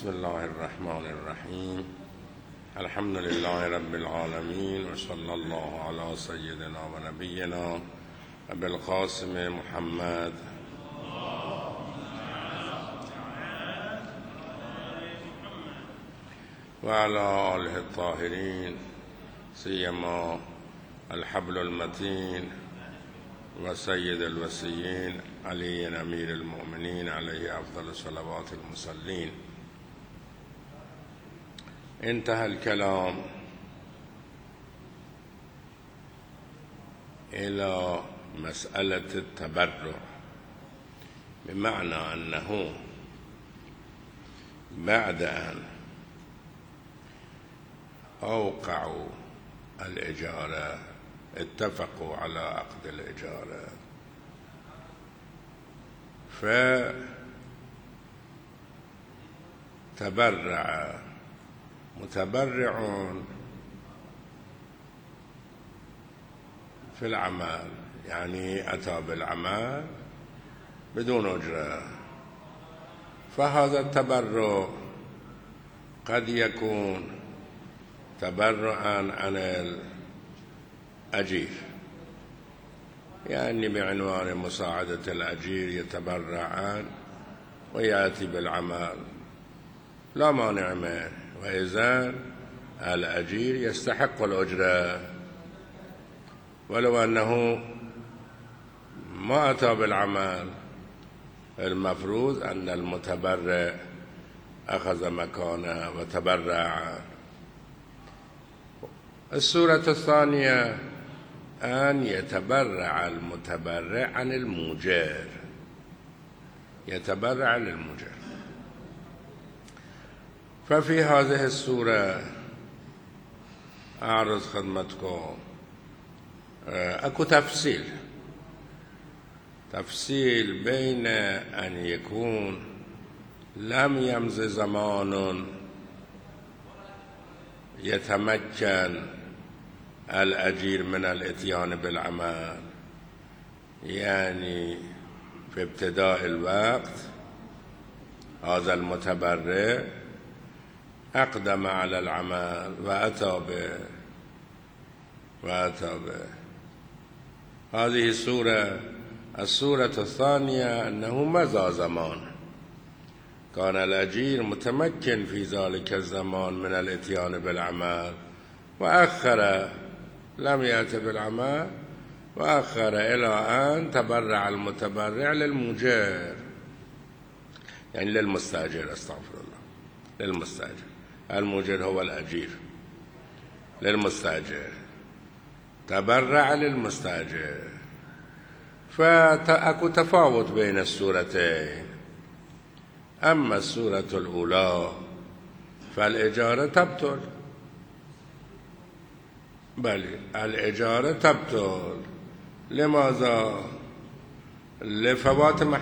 بسم الله الرحمن الرحیم. الحمد لله رب العالمین و صلی الله علی سیدنا و نبینا و بالقاسم محمد و علی آله الطاهرین سیما الحبل المتین و سید الوصیین علی امیر المؤمنین علیه افضل صلوات المصلین. انتهى الكلام إلى مسألة التبرع، بمعنى أنه بعد أن أوقعوا الإجارة اتفقوا على عقد الإجارة، فتبرع متبرع في العمل، يعني أتى بالعمل بدون أجرة، فهذا التبرع قد يكون تبرعا عن الأجير، يعني بعنوان مساعدة الأجير يتبرع عنه ويأتي بالعمل لا مانع منه، وإذا الأجير يستحق الأجرة ولو أنه ما أتى بالعمل. المفروض أن المتبرع أخذ مكانه وتبرع. الصورة الثانية أن يتبرع المتبرع عن الموجر، يتبرع عن الموجر. ففي هذه الصورة أعرض خدمتكم أكو تفصيل بين أن يكون لم يمض زمان يتمكن الأجير من الإتيان بالعمل، يعني في ابتداء الوقت هذا المتبرع أقدم على العمل وأتى به. هذه الصورة الثانية أنه مضى زمان، كان الأجير متمكن في ذلك الزمان من الإتيان بالعمل وأخر، لم يأت بالعمل وأخر إلى أن تبرع المتبرع للموجر، يعني للمستأجر، استغفر الله، للمستأجر. الموجر هو الأجير، للمستأجر تبرع للمستأجر. فأكو تفاوت بين الصورتين. أما الصورة الأولى فالإجارة تبطل، بل الإجارة تبطل. لماذا؟ لفوات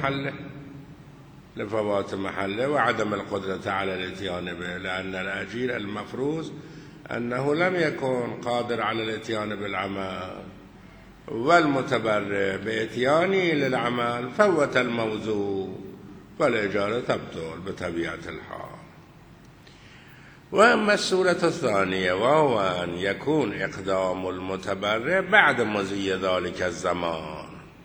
محله وعدم القدرة على الاتيان به، لأن الأجير المفروض أنه لم يكن قادر على الاتيان بالعمل، والمتبرع بإتيانه للعمل فوت الموضوع، فالإجارة تبطل بطبيعة الحال. وأما الصورة الثانية وهو أن يكون إقدام المتبرع بعد مضي ذلك الزمان،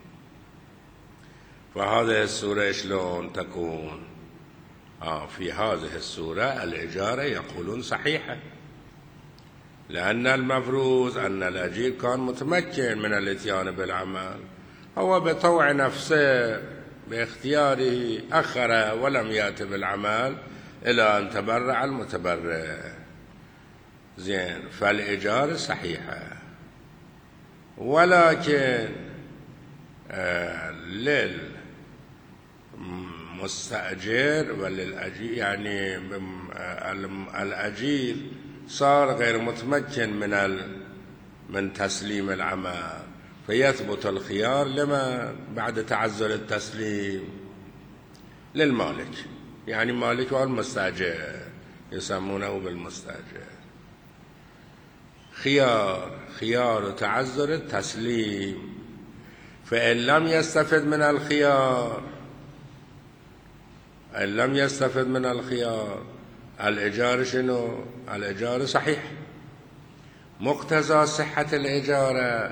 فهذه الصورة شلون تكون؟ في هذه الصورة الإجارة يقولون صحيحة، لأن المفروض أن الأجير كان متمكن من الاتيان بالعمل، هو بطوع نفسه باختياره أخر ولم يأت بالعمل إلى أن تبرع المتبرع. زين، فالإجارة صحيحة، ولكن للمستأجر وللأجير، يعني الأجير صار غير متمكن من تسليم العمل، فيثبت الخيار لما بعد تعذر التسليم للمالك، يعني مالك والمستأجر يسمونه بالمستأجر. خيار تعذر التسليم، فإن لم يستفد من الخيار الإيجار شنو؟ الإيجار صحيح. مقتضى صحة الإيجار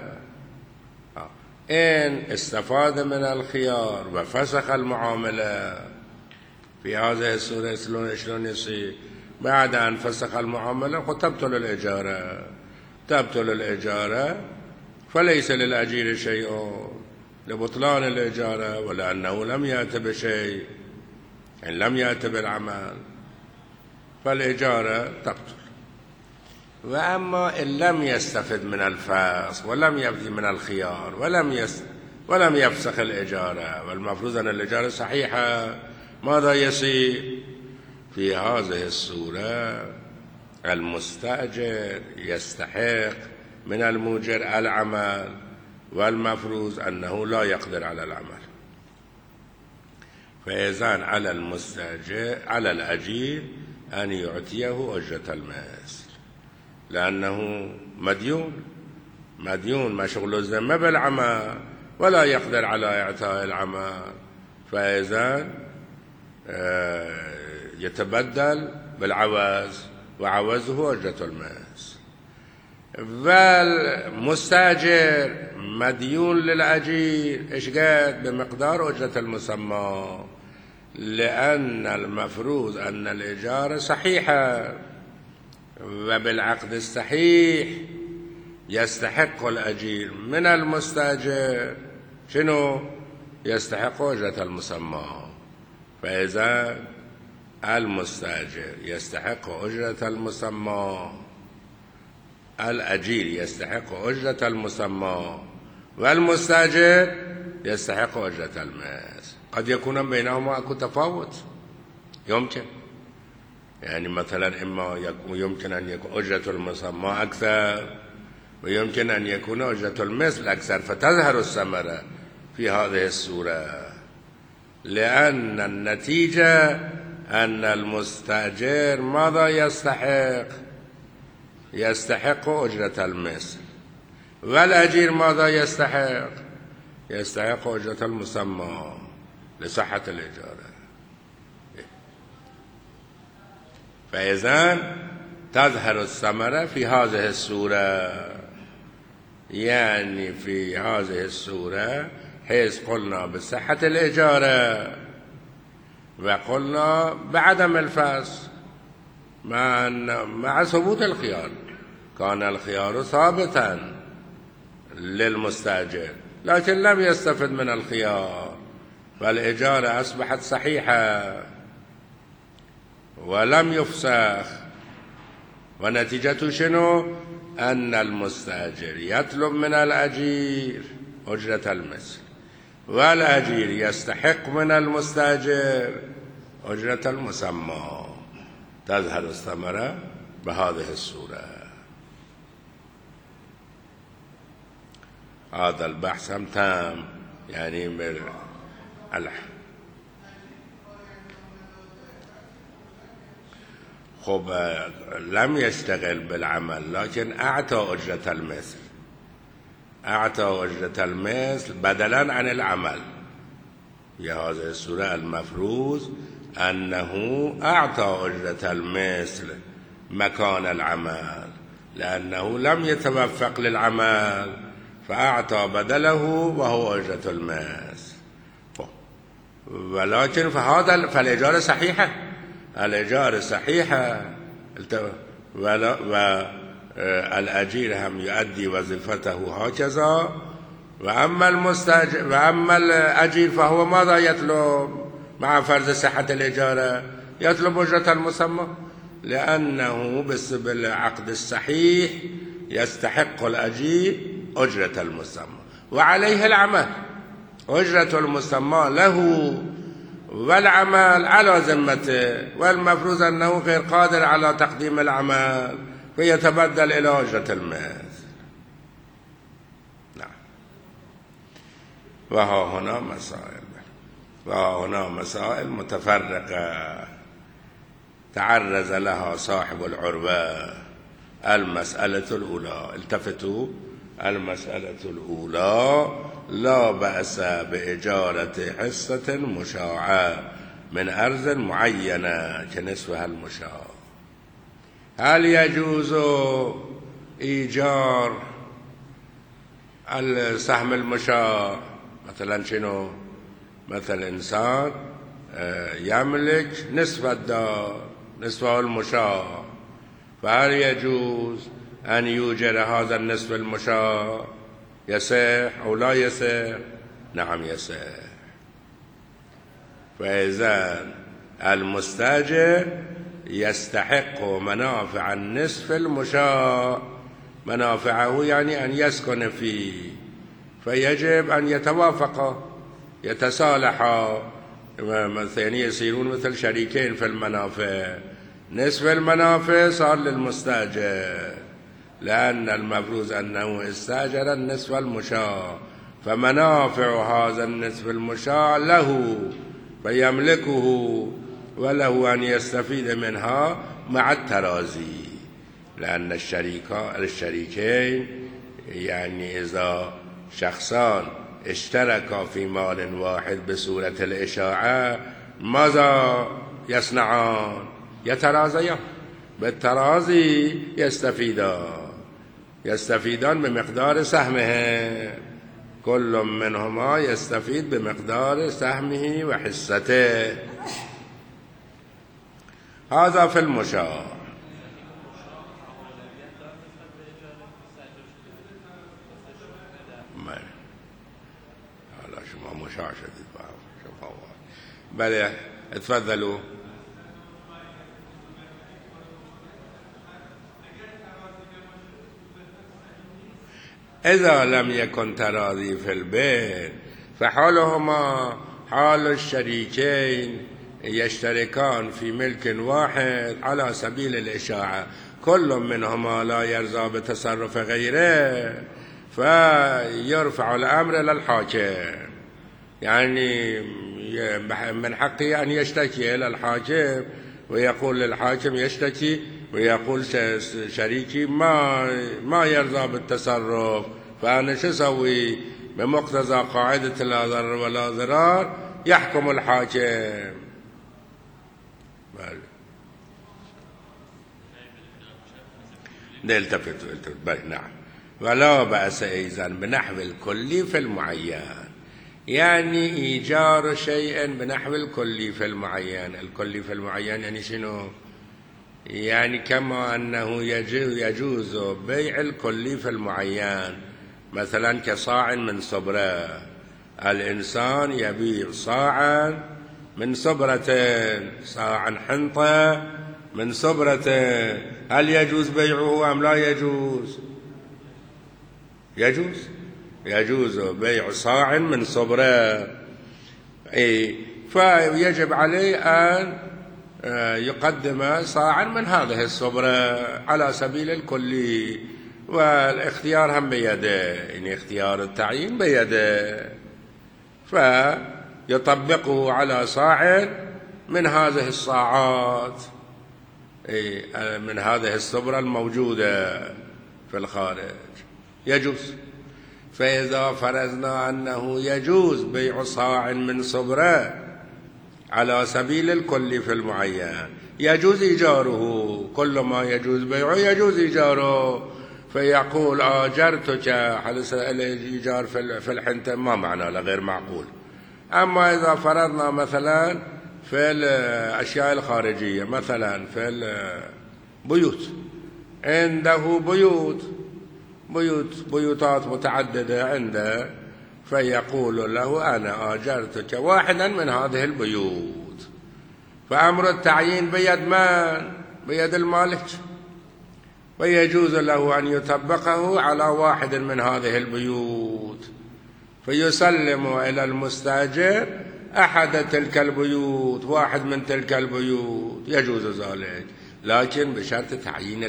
إن استفاد من الخيار وفسخ المعاملة. في هذه الصورة شلون يصير؟ بعد أن فسخ المعاملة تبطل الإيجار، تبطل الإيجار، فليس للأجير شيء لبطلان الإيجار، ولأنه لم يأت بشيء، إن لم يأت بالعمل فالإيجار تبطل. وأما إن لم يستفد من الفسخ ولم يبدي من الخيار ولم يفسخ الإيجار، والمفروض أن الإيجار صحيحة، ماذا يصير؟ في هذه الصورة المستأجر يستحق من المؤجر العمل، والمفروض أنه لا يقدر على العمل. فإذن على المستأجر على الأجير أن يعطيه أجرة المثل، لأنه مديون مشغول الذمة بالعمل ولا يقدر على إعطاء العمل، فإذن يتبدل بالعوز، وعوزه أجرة المثل. والمستأجر مديون للأجير إيش قد؟ بمقدار أجرة المسمى، لأن المفروض أن الإيجار صحيحة، وبالعقد الصحيح يستحق الأجير من المستأجر شنو؟ يستحق أجرة المسمى. فإذا المستأجر يستحق أجرة المسمى، الأجير يستحق أجرة المسمى، والمستأجر يستحق أجرة المثل. قد يكون بينهما أكو تفاوت، يمكن، يعني مثلا يمكن أن يكون أجرة المسمى أكثر، ويمكن أن يكون أجرة المثل أكثر، فتظهر الثمرة في هذه الصورة، لأن النتيجة أن المستأجر ماذا يستحق أجرة المثل، والأجير ماذا يستحق أجرة المسمى لصحة الإيجار. فإذا تظهر الثمرة في هذه الصورة، يعني في هذه الصورة حيث قلنا بصحة الإيجار وقلنا بعدم الفسخ مع ثبوت الخيار، كان الخيار ثابتا للمستأجر لكن لم يستفد من الخيار، فالإيجار أصبحت صحيحة ولم يفسخ، ونتيجته شنو؟ أن المستأجر يطلب من الأجير أجرة المثل، والأجير يستحق من المستأجر أجرة المسمى. تظهر الثمرة بهذه الصورة. هذا البحث هم تام، يعني خب لم يشتغل بالعمل لكن أعطى أجرة المثل، أعطى أجرة المثل بدلا عن العمل. في هذه الصورة المفروض أنه أعطى أجرة المثل مكان العمل، لأنه لم يتوفق للعمل فأعطى بدله وهو أجرة المثل. ولكن فالإيجار صحيحة، الإيجار صحيحة، والأجير هم يؤدي وظيفته هكذا. وأما الأجير فهو ماذا يطلب مع فرض صحة الإيجار؟ يطلب أجرة المسمى، لأنه بالعقد الصحيح يستحق الأجير أجرة المسمى وعليه العمل. أجرة المسمى له والعمل على ذمته، والمفروض أنه غير قادر على تقديم العمل فيتبدل إلى أجرة المثل. نعم. وها هنا مسائل متفرقة تعرض لها صاحب العروة. المسألة الأولى، التفتوا، المسألة الأولى: لا بأس بإجارة حصة مشاعة من أرض معينة كنصفها المشاع. هل يجوز إيجار السهم المشاع؟ مثلا شنو؟ مثل إنسان يملك نصف الدار، نصفه المشاع، فهل يجوز أن يوجر هذا النصف المشاع؟ يصح أو لا يصح؟ نعم يصح. فإذا المستأجر يستحق منافع النصف المشاع، منافعه يعني أن يسكن فيه، فيجب أن يتوافقا يتصالحا، يعني يصيرون مثل شريكين في المنافع. نصف المنافع صار للمستأجر، لأن المفروض أنه استأجر النصف المشاع، فمنافع هذا النصف المشاع له فيملكه، وله أن يستفيد منها مع الترازي. لأن الشريكين يعني إذا شخصان اشتركا في مال واحد بصورة الإشاعة ماذا يصنعان؟ يترازيان، بالترازي يستفيدان بمقدار سهمه، كل منهما يستفيد بمقدار سهمه وحصته. هذا في المشاع. هلا شما مشاع شديد شوفوا. بله اتفضلوا. إذا لم يكن تراضي في البيت فحالهما حال الشريكين يشتركان في ملك واحد على سبيل الإشاعة، كل منهما لا يرضى بتصرف غيره فيرفع الأمر إلى الحاكم، يعني من حقه أن يشتكي إلى الحاكم ويقول للحاكم يشتكي ويقول شريكي ما يرضى بالتصرف، فأنا شو أسوي؟ بمقتضى قاعدة لا ضرر ولا ضرار يحكم الحاكم. نلتفت نعم. ولا بأس أيضا بنحو الكلي في المعين، يعني إيجار شيء بنحو الكلي في المعين. الكلي في المعين يعني شنو؟ يعني كما أنه يجوز بيع الكلي في المعين، مثلا كصاع من صبرة، الإنسان يبيع صاعا من صبرة، صاعا حنطة من صبرة، هل يجوز بيعه أم لا يجوز؟ يجوز بيع صاع من صبرة، فيجب عليه أن يقدم صاعا من هذه الصبرة على سبيل الكلي، والاختيار هم بيده، يعني اختيار التعيين بيده، فيطبقه على صاع من هذه الصاعات، من هذه الصبرة الموجودة في الخارج، يجوز. فإذا فرضنا أنه يجوز بيع صاع من صبرة على سبيل الكل في المعين، يجوز إيجاره، كل ما يجوز بيعه يجوز إيجاره، فيقول آجرتك، حدث الإيجار في الحنطة ما معنى غير معقول. أما إذا فرضنا مثلا في الأشياء الخارجية، مثلا في البيوت، عنده بيوتات متعددة عنده، فيقول له أنا آجرتك واحدا من هذه البيوت، فأمر التعيين بيد من؟ بيد المالك، ويجوز له أن يطبقه على واحد من هذه البيوت، فيسلم إلى المستأجر أحد تلك البيوت، واحد من تلك البيوت، يجوز ذلك، لكن بشرط تعيين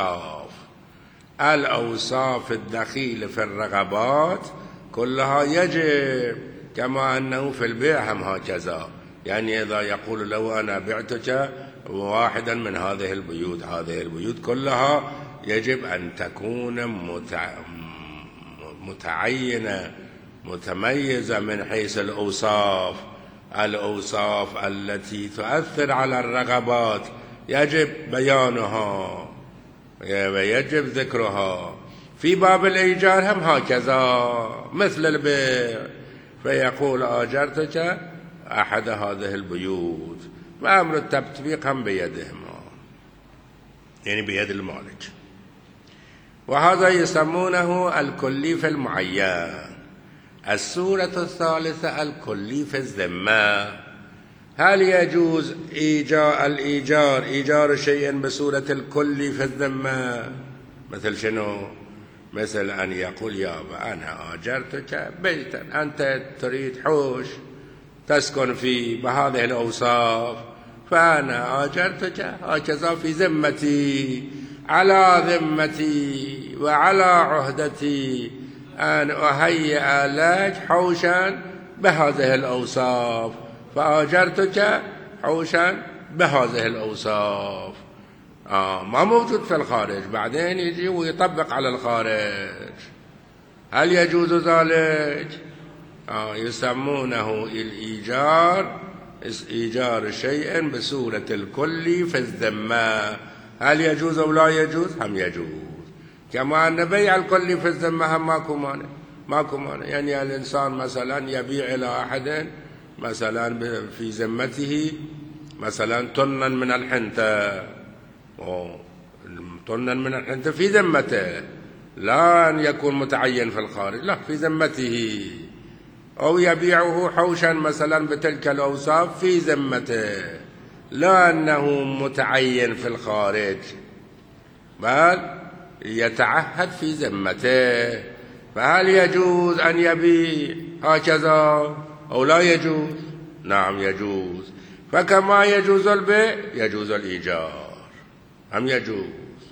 الأوصاف الدخيلة في الرغبات كلها يجب، كما أنه في البيع هم هكذا، يعني إذا يقول له أنا بعتك واحدا من هذه البيوت كلها يجب أن تكون متعينة متميزة من حيث الأوصاف الأوصاف التي تؤثر على الرغبات يجب بيانها ويجب ذكرها. في باب الإيجار هم هكذا مثل البيع، فيقول آجرتك أحد هذه البيوت، وأمر التطبيق هم بيدهما، يعني بيد المالك. وهذا يسمونه الكلي في المعين. الصورة الثالثة الكلي في الذمة. هل يجوز إيجار شيء بصورة الكلي في الذمة؟ مثل شنو؟ مثل أن يقول يابا أنا آجرتك بيتا، أنت تريد حوش تسكن فيه بهذه الأوصاف، فأنا آجرتك هكذا في ذمتي، على ذمتي وعلى عهدتي أن أهيئ لك حوشا بهذه الأوصاف، فآجرتك حوشا بهذه الأوصاف. ما موجود في الخارج، بعدين يجي ويطبق على الخارج. هل يجوز ذلك؟ يسمونه الإيجار، إيجار شيء بصورة الكل في الذمة. هل يجوز أو لا يجوز؟ هم يجوز. كما أن بيع الكل في الذمة هم ماكو مانع. يعني الإنسان مثلا يبيع إلى أحد مثلا في ذمته مثلا طنا من الحنطة، طنا من الحنطة في ذمته، لا أن يكون متعين في الخارج، لا في ذمته. أو يبيعه حوشا مثلا بتلك الأوصاف في ذمته، لا أنه متعين في الخارج، بل يتعهد في ذمته. فهل يجوز أن يبيع هكذا أو لا يجوز؟ نعم يجوز. فكما يجوز البيع يجوز الإيجار، هم يجوز.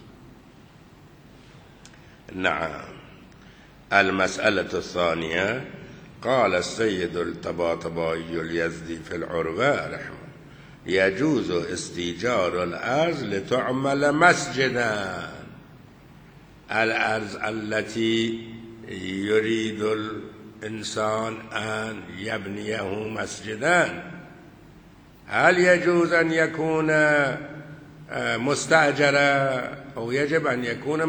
نعم. المسألة الثانية، قال السيد الطباطبائي اليزدي في العروة رحمه: يجوز استيجار الأرض لتعمل مسجدا. الأرض التي يريد الإنسان أن يبنيه مسجدا، هل يجوز أن يكون مستأجرا أو يجب أن يكون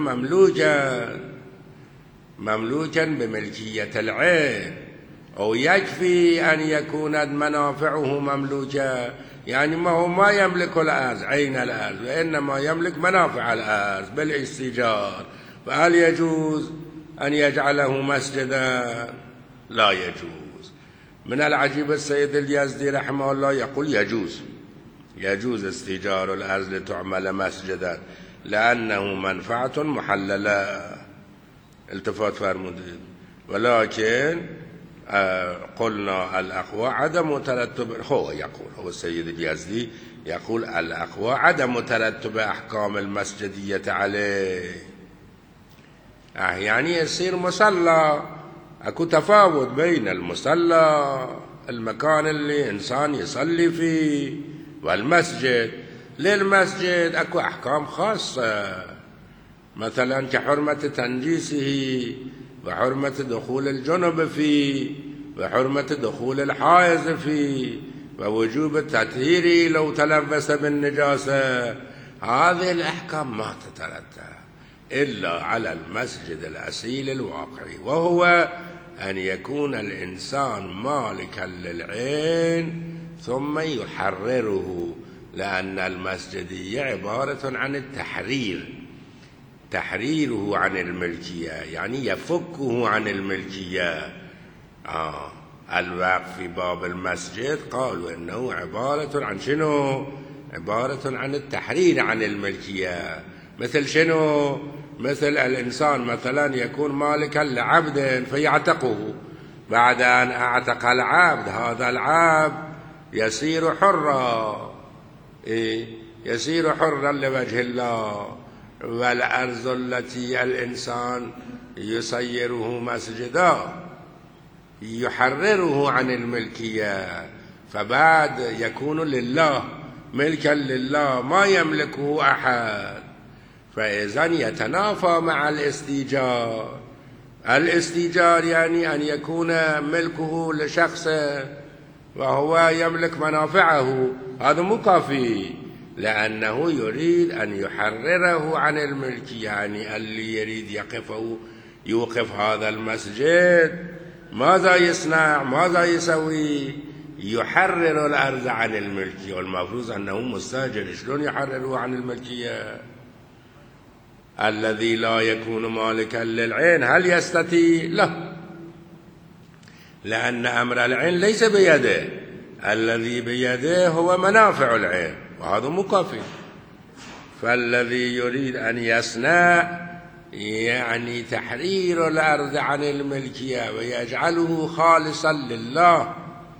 مملوكا بملكية العين، أو يكفي أن يكون منافعه مملوكة؟ يعني ما يملك الأرض عين الأرض، وإنما يملك منافع الأرض بالاستيجار، فهل يجوز أن يجعله مسجدا؟ لا يجوز. من العجيب السيد اليزدي رحمه الله يقول يجوز استيجار الأرض لتعمل مسجدا لأنه منفعة محللة. التفات فرمودين. ولكن قلنا الأقوى عدم ترتب، هو السيد اليزدي يقول الأقوى عدم ترتب أحكام المسجدية عليه. يعني يصير مصلى، أكو تفاوت بين المصلى المكان اللي إنسان يصلي فيه والمسجد. للمسجد أكو أحكام خاصة، مثلا كحرمة تنجيسه، وحرمة دخول الجنب فيه، وحرمة دخول الحائض فيه، ووجوب التطهير لو تلبس بالنجاسة. هذه الأحكام ما تترتب إلا على المسجد الأصيل الواقعي، وهو أن يكون الإنسان مالكا للعين ثم يحرره، لأن المسجدية عبارة عن تحريره عن الملكية، يعني يفكه عن الملكية. الوقف في باب المسجد قالوا إنه عبارة عن شنو؟ عبارة عن التحرير عن الملكية. مثل شنو؟ مثل الإنسان مثلا يكون مالكا لعبد فيعتقه، بعد أن أعتق العبد هذا العبد يصير حرا، يصير حرا لوجه الله. والأرض التي الإنسان يسيره مسجدا يحرره عن الملكية، فبعد يكون لله، ملكا لله ما يملكه أحد، فإذن يتنافى مع الاستيجار يعني أن يكون ملكه لشخص وهو يملك منافعه، هذا مو كافي، لأنه يريد أن يحرره عن الملك. يعني اللي يريد يوقف هذا المسجد ماذا يصنع؟ ماذا يسوي؟ يحرر الأرض عن الملكية، والمفروض أنه مستأجر، شلون يحرره عن الملكية؟ الذي لا يكون مالكا للعين هل يستطيع؟ لا، لأن أمر العين ليس بيده، الذي بيده هو منافع العين، وهذا مكافئ. فالذي يريد أن يصنع يعني تحرير الأرض عن الملكية ويجعله خالصا لله،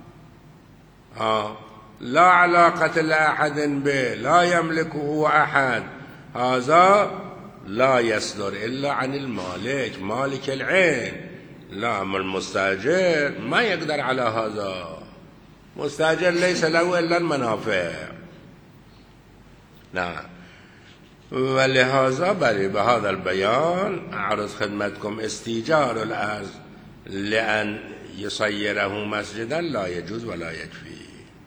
لا علاقة لأحد به، لا يملكه أحد، هذا لا يصدر إلا عن المالك، مالك العين. لا، أما المستأجر ما يقدر على هذا، مستأجر ليس له إلا المنافع. نعم. ولهذا بهذا البيان أعرض خدمتكم استيجار الأرض لأن يصيره مسجدا لا يجوز ولا يكفي.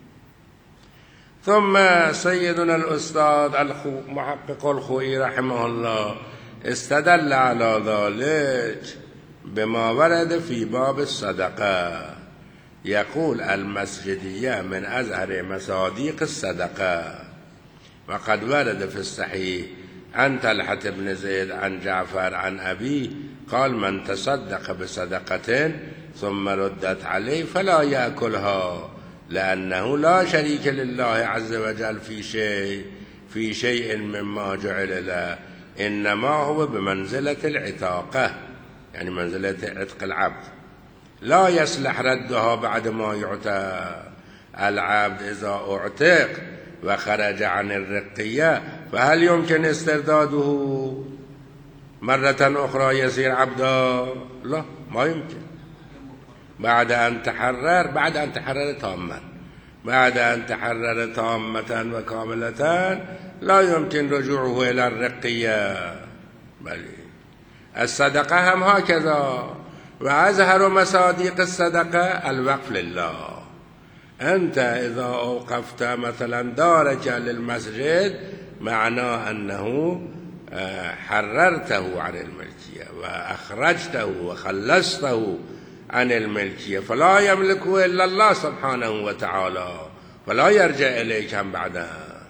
ثم سيدنا الأستاذ محقق الخوئي رحمه الله استدل على ذلك بما ورد في باب الصدقة، يقول المسجدية من أزهر مصادق الصدقة، وقد ورد في الصحيح عن طلحة بن زيد عن جعفر عن أبيه قال من تصدق بصدقة ثم ردت عليه فلا يأكلها، لأنه لا شريك لله عز وجل في شيء مما جعل له، إنما هو بمنزلة العتاقة، يعني منزلة عتق العبد، لا يصلح ردها بعد ما يعتق العبد. إذا اعتق وخرج عن الرقية فهل يمكن استرداده مرة أخرى يصير عبدا؟ لا، ما يمكن. بعد أن تحرر تاما، بعد أن تحرر تامة وكاملة لا يمكن رجوعه إلى الرقية. بل الصدقة هم هكذا، وأزهر مصادق الصدقة الوقف لله. أنت إذا أوقفت مثلا دارك للمسجد معناه أنه حررته عن الملكية وأخرجته وخلصته عن الملكية، فلا يملكه إلا الله سبحانه وتعالى، فلا يرجع إليك هم بعدها.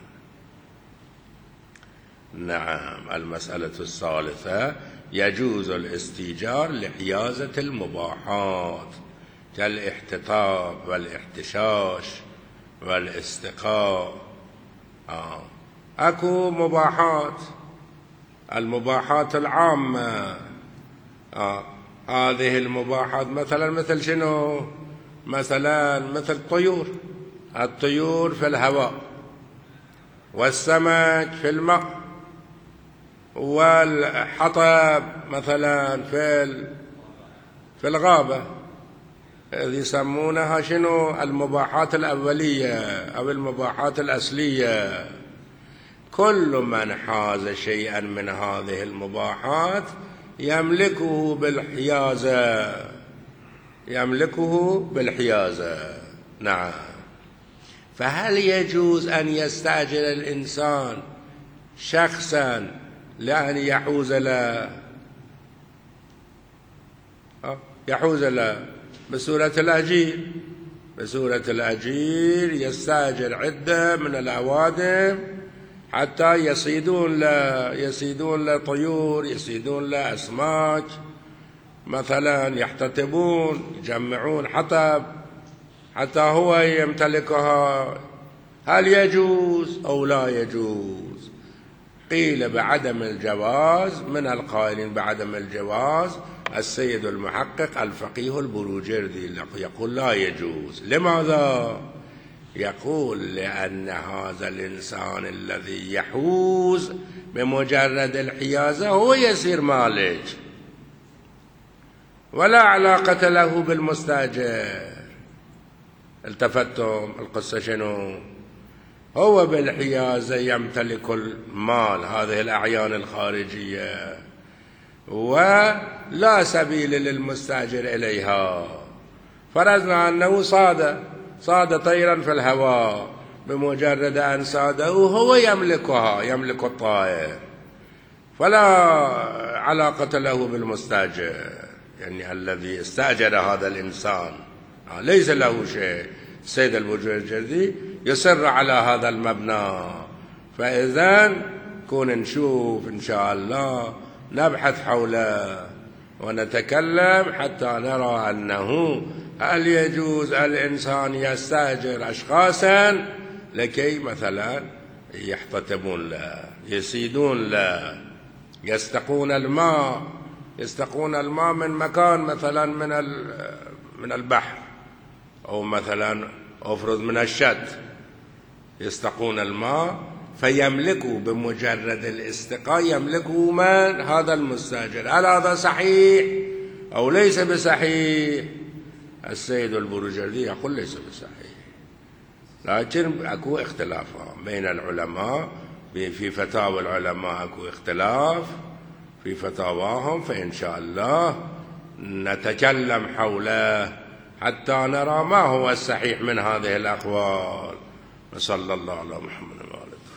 نعم. المسألة الثالثة يجوز الاستيجار لحيازة المباحات كالاحتطاب والاحتشاش والاستقاء. أكو مباحات، المباحات العامة. هذه المباحات مثلا مثل شنو؟ مثلا مثل الطيور في الهواء، والسمك في الماء، والحطب مثلا في الغابة، يسمونها شنو؟ المباحات الأولية أو المباحات الأصلية. كل من حاز شيئا من هذه المباحات يملكه بالحيازة. نعم. فهل يجوز أن يستأجر الإنسان شخصا لأن يحوز له بصورة الأجير يستأجر عدة من الأوادم حتى يصيدون له طيور، يصيدون له أسماك، مثلا يحتطبون، يجمعون حطب حتى هو يمتلكها. هل يجوز أو لا يجوز؟ قيل بعدم الجواز، من القائلين بعدم الجواز السيد المحقق الفقيه البروجردي يقول لا يجوز. لماذا؟ يقول لأن هذا الإنسان الذي يحوز بمجرد الحيازة هو يصير مالك، ولا علاقة له بالمستأجر. التفتم القصة شنو؟ هو بالحيازة يمتلك المال، هذه الأعيان الخارجية، ولا سبيل للمستأجر إليها. فرضنا أنه صاد طيرا في الهواء، بمجرد أن صاده هو يملكها، يملك الطائر، فلا علاقة له بالمستأجر، يعني الذي استأجر هذا الإنسان ليس له شيء. السيد البروجردي يصر على هذا المبنى. فإذا كون نشوف إن شاء الله، نبحث حوله ونتكلم حتى نرى أنه هل يجوز الإنسان يستأجر أشخاصا لكي مثلا يحتطبون له، يسيدون له، يستقون الماء، يستقون الماء من مكان مثلا من البحر، أو مثلا أفرض من الشط، يستقون الماء فيملكوا بمجرد الاستقاء، يملكوا من؟ هذا المستأجر. هل هذا صحيح أو ليس بصحيح؟ السيد البروجردي يقول ليس بصحيح، لكن أكو اختلاف بين العلماء، في فتاوى العلماء أكو اختلاف في فتاواهم، فإن شاء الله نتكلم حوله حتى نرى ما هو الصحيح من هذه الأقوال. وصلى الله على محمد.